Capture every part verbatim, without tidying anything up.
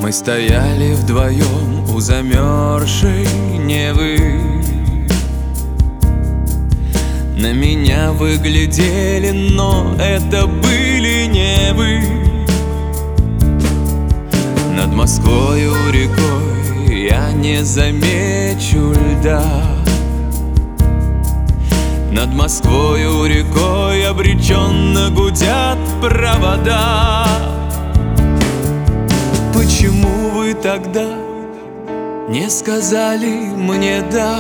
Мы стояли вдвоем у замерзшей Невы. На меня вы глядели, но это были не вы. Над Москвою рекой я не замечу льда. Над Москвою рекой обреченно гудят провода. Почему вы тогда не сказали мне «да»?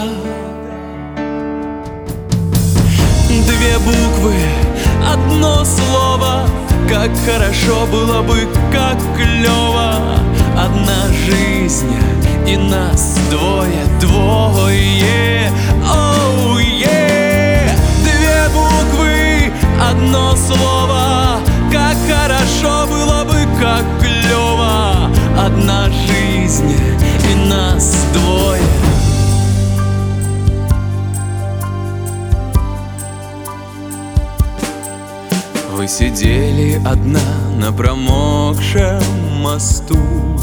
Две буквы, одно слово, как хорошо было бы, как клево. Одна жизнь и нас двое, двое, оу, е. Две буквы, одно слово, как хорошо было бы, как клево. Одна жизнь и нас двое. Вы сидели одна на промокшем мосту.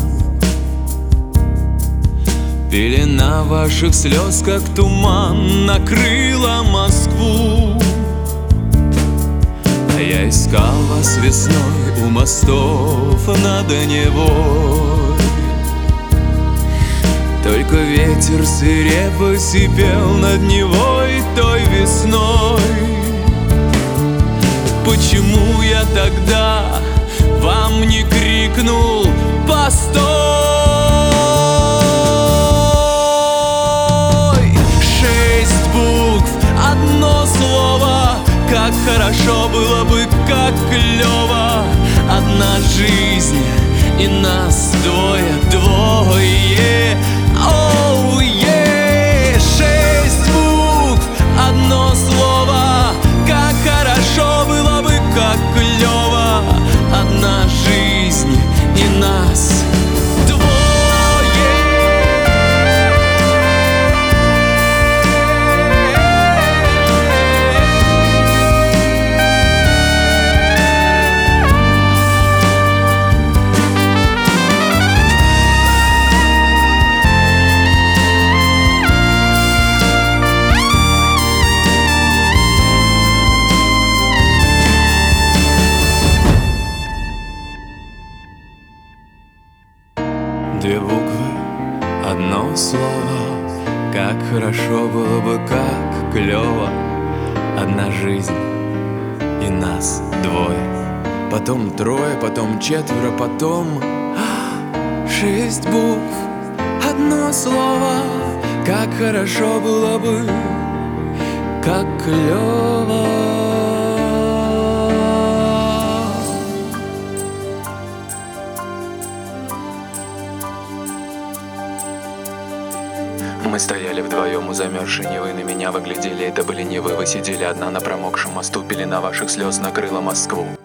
Пелена ваших слез, как туман, накрыла Москву. А я искал вас весной у мостов над Невой. Только ветер свирепо сипел над Невой той весной. Почему я тогда вам не крикнул «Постой!»? Шесть букв, одно слово, как хорошо было бы, как клево. Одна жизнь и нас двое, двое, оу, е. Шесть букв, одно слово, как хорошо было бы, как клево. Одна жизнь и нас двое. Две буквы, одно слово, как хорошо было бы, как клево. Одна жизнь и нас двое. Потом трое, потом четверо, потом шесть букв, одно слово, как хорошо было бы, как клево. Мы стояли вдвоем у замерзшей Невы. На меня вы глядели, это были не вы. Вы сидели одна на промокшем мосту. Пелена ваших слез накрыла Москву.